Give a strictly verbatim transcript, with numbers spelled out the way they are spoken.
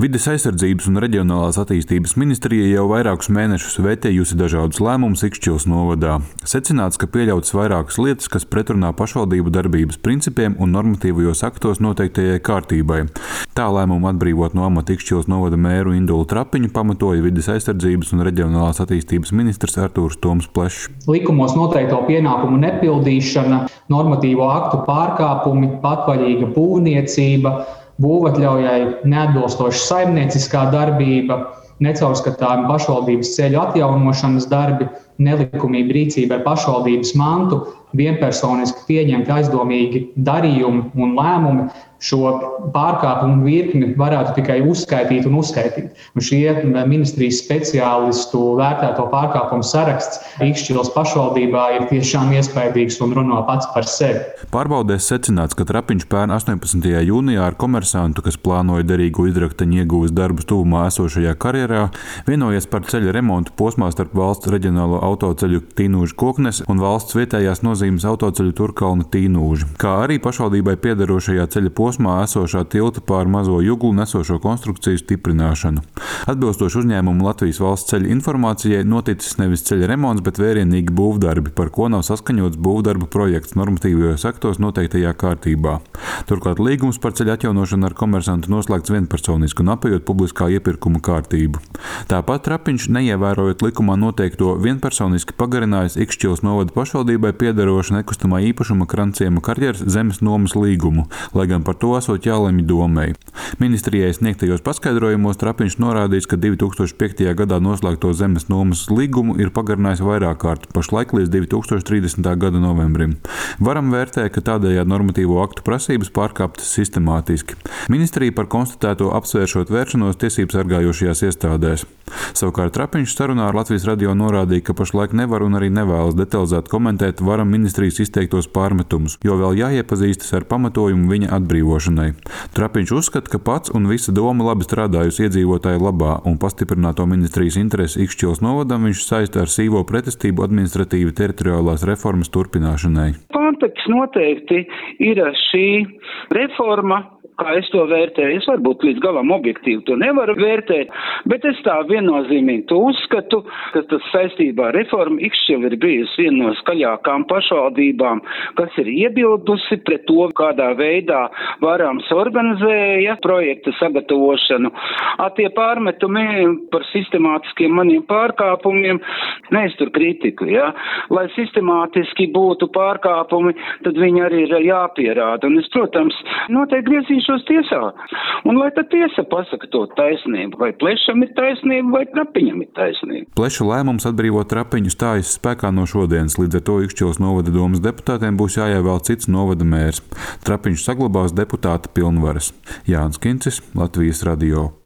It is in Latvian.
Vides aizsardzības un reģionālās attīstības ministrija jau vairākus mēnešus vērtējusi dažādus lēmumus Ikšķilas novadā. Secināts, ka pieļautas vairākas lietas, kas pretrunā pašvaldību darbības principiem un normatīvajos aktos noteiktajai kārtībai. Tā lēmumu atbrīvot no amata Ikšķilas novada mēru Indulu Trapiņu pamatoja vides aizsardzības un reģionālās attīstības ministrs Artūrs Toms Plešs. Likumos noteikto pienākumu nepildīšana, normatīvo aktu pārkāpumi, patvaļīga būvniecība, būvatļaujai neatbilstoša saimnieciskā darbība, necaurskatāmi pašvaldības ceļu atjaunošanas darbi, nelikumīga rīcība ar pašvaldības mantu, vienpersoniski pieņemti aizdomīgi darījumi un lēmumi. Šo pārkāpumu virkni varētu tikai uzskaitīt un uzskaitīt. Un šie ministrijas speciālistu vērtēto pārkāpumu saraksts Ikšķilas pašvaldībā ir tiešām iespaidīgs un runā pats par sevi. Pārbaudēs secināts, ka Trapiņš pērn astoņpadsmitajā jūnijā ar komersantu, kas plānoja derīgo izrakteņu ieguves darbus tuvumā esošajā karjerā, vienojies par ceļa remontu posmā starp valsts reģionālo autoceļu Tīnūža Koknes un valsts vietējās nozīmes autoceļu Turkalna Tīnūži, kā arī pašvaldībai piederošajā ceļa posmā posmā esošā tilta pār Mazo Juglu nesošo konstrukciju stiprināšanu. Atbilstoši uzņēmumu Latvijas valsts ceļu informācijai noticis nevis ceļa remonts, bet vērienīgi būvdarbi, par ko nav saskaņots būvdarbu projekts normatīvajos aktos noteiktajā kārtībā. Turklāt līgums par ceļa atjaunošanu ar komersantu noslēgts vienpersoniski un apējot publiskā iepirkuma kārtību. Tāpat Trapiņš, neievērojot likumā noteikto, vienpersoniski pagarinājis Ikšķilas novada pašvaldībai piederošu nekustamā īpašuma Kranciema karjeras zemes nomas līgumu, lai gan par to esot jālemj domei. Ministrijai sniegtajos paskaidrojumos Trapiņš norādījis, ka divi tūkstoši piektajā gadā noslēgto zemes nomas līgumu ir pagarinājis vairāk kārt, pašlaik līdz divi tūkstoši trīsdesmitā gada novembrim. Varam vērtē, ka tādējādi normatīvo aktu prasības pārkāptas sistemātiski. Ministrija par konstatēto apsvēršot vēršanos tiesības sargājošajās iestādēs. Savukārt Trapiņš sarunā ar Latvijas radio norādīja, ka pašlaik nevar un arī nevēlas detalizēt komentēt Varam ministrijas izteiktos pārmetumus, jo vēl jāiepazīstas ar pamatojumu viņa atbrīvošanai. Trapiņš uzskata, ka pats un visa doma labi strādājusi iedzīvotāju labā un pastiprināto ministrijas interesi Ikšķilas novadam viņš saista ar sīvo pretestību administratīvi teritoriālās reformas turpināšanai. Konteksts noteikti ir šī reforma, kā es to vērtēju. Es varbūt līdz galam objektīvi to nevaru vērtēt, bet es tā viennozīmīgi to uzskatu, ka tas saistībā ar reformu Ikšķila ir bijusi viena no skaļākām pašvaldībām, kas ir iebildusi pret to, kādā veidā Varams organizēja projekta sagatavošanu. A tie pārmetumi par sistemātiskiem maniem pārkāpumiem neiztur kritiku, ja? Lai sistemātiski būtu pārkāpumi, tad viņi arī ir jāpierāda. Un es, protams, noteikti griezīšos tiesā. Un lai tad tiesa pasaka to taisnību, vai Plešam ir taisnība, vai Trapiņam ir taisnība. Pleša lēmums atbrīvot Trapiņu stājas spēkā no šodienas, līdz ar to Ikšķilas novada domas deputātiem būs jāievēl cits novada mērs. Trapiņš saglabās deputāta pilnvaras. Jānis Kincis, Latvijas radio.